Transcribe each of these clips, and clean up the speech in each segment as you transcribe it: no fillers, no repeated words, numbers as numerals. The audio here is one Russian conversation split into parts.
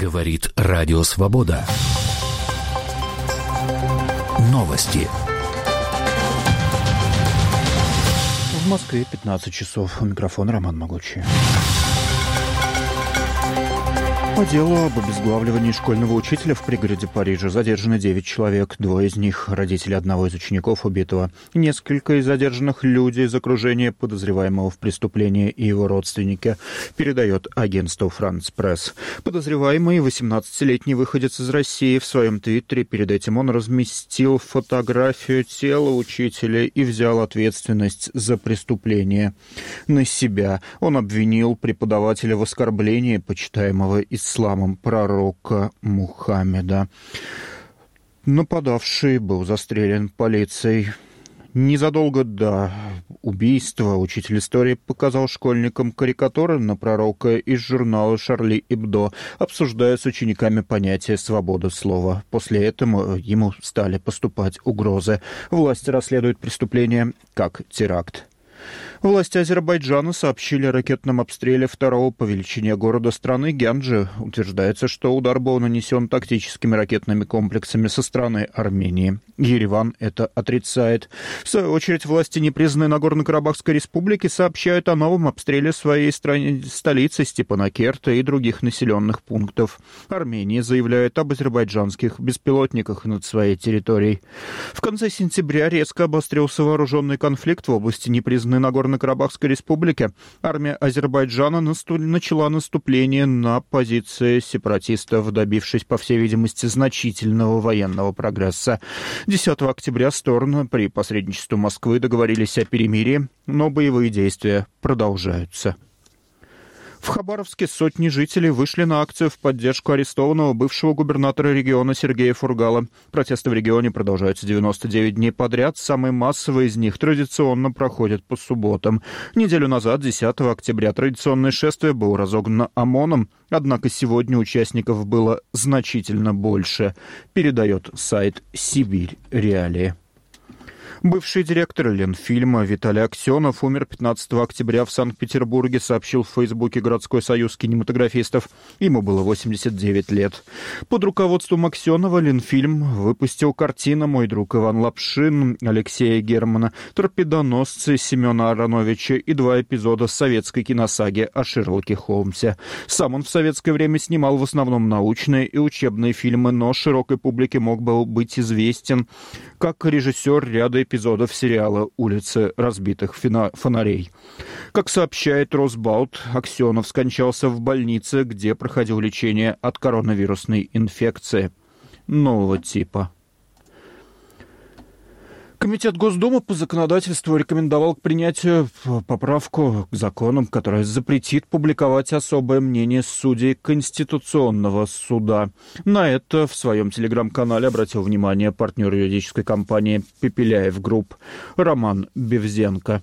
Говорит Радио Свобода. Новости. В Москве 15 часов. У микрофона Роман Могучий. По делу об обезглавливании школьного учителя в пригороде Парижа задержаны 9 человек. 2 из них – родители одного из учеников убитого. Несколько из задержанных – люди из окружения подозреваемого в преступлении и его родственники, передает агентство «Франц Пресс». Подозреваемый, 18-летний выходец из России, в своем твиттере перед этим он разместил фотографию тела учителя и взял ответственность за преступление на себя. Он обвинил преподавателя в оскорблении почитаемого исламом пророка Мухаммеда. Нападавший был застрелен полицией. Незадолго до убийства учитель истории показал школьникам карикатуры на пророка из журнала «Шарли Эбдо», обсуждая с учениками понятие «свобода слова». После этого ему стали поступать угрозы. Власти расследуют преступление как теракт. Власти Азербайджана сообщили о ракетном обстреле второго по величине города страны Гянджи. Утверждается, что удар был нанесен тактическими ракетными комплексами со стороны Армении. Ереван это отрицает. В свою очередь, власти непризнанной Нагорно-Карабахской республики сообщают о новом обстреле своей столицы Степанакерта и других населенных пунктов. Армения заявляет об азербайджанских беспилотниках над своей территорией. В конце сентября резко обострился вооруженный конфликт в области непризнанной Нагорно-Карабахской республики. Армия Азербайджана начала наступление на позиции сепаратистов, добившись, по всей видимости, значительного военного прогресса. 10 октября стороны при посредничестве Москвы договорились о перемирии, но боевые действия продолжаются. В Хабаровске сотни жителей вышли на акцию в поддержку арестованного бывшего губернатора региона Сергея Фургала. Протесты в регионе продолжаются 99 дней подряд. Самые массовые из них традиционно проходят по субботам. Неделю назад, 10 октября, традиционное шествие было разогнано ОМОНом, однако сегодня участников было значительно больше, передает сайт «Сибирь Реалии». Бывший директор Ленфильма Виталий Аксенов умер 15 октября в Санкт-Петербурге, сообщил в Фейсбуке городской союз кинематографистов. Ему было 89 лет. Под руководством Аксенова Ленфильм выпустил картины «Мой друг Иван Лапшин» Алексея Германа, «Торпедоносцы» Семена Ароновича и 2 эпизода советской киносаги о Шерлоке Холмсе. Сам он в советское время снимал в основном научные и учебные фильмы, но широкой публике мог бы быть известен как режиссер ряда эпизодов сериала «Улицы разбитых фонарей». Как сообщает Росбалт, Аксенов скончался в больнице, где проходил лечение от коронавирусной инфекции нового типа. Комитет Госдумы по законодательству рекомендовал к принятию поправку к законам, которая запретит публиковать особое мнение судей Конституционного суда. На это в своем телеграм-канале обратил внимание партнер юридической компании «Пепеляев Групп» Роман Бевзенко.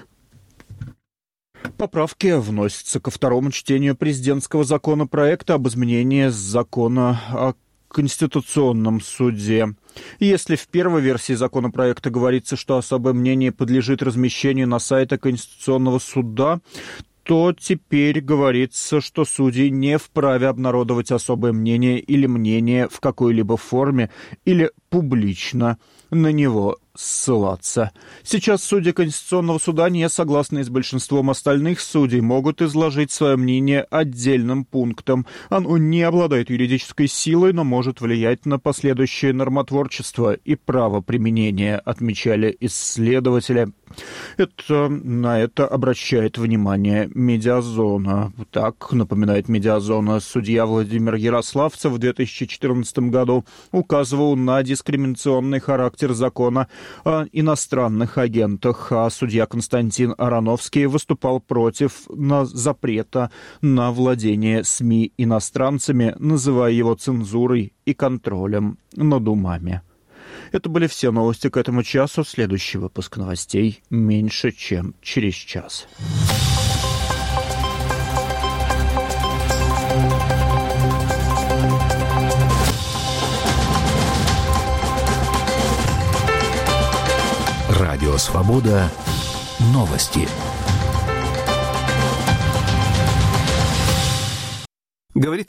Поправки вносятся ко второму чтению президентского законопроекта об изменении закона о Конституционном суде. Если в первой версии законопроекта говорится, что особое мнение подлежит размещению на сайте Конституционного суда, то теперь говорится, что судьи не вправе обнародовать особое мнение или мнение в какой-либо форме или публично на него ссылаться. Сейчас судьи Конституционного суда, не согласные с большинством остальных судей, могут изложить свое мнение отдельным пунктом. Оно не обладает юридической силой, но может влиять на последующее нормотворчество и правоприменение, отмечали исследователи. На это обращает внимание Медиазона. Так, напоминает Медиазона, судья Владимир Ярославцев в 2014 году указывал на дискриминационный характер закона о иностранных агентах, а судья Константин Ароновский выступал против запрета на владение СМИ иностранцами, называя его цензурой и контролем над умами. Это были все новости к этому часу. Следующий выпуск новостей меньше, чем через час. Радио Свобода. Новости.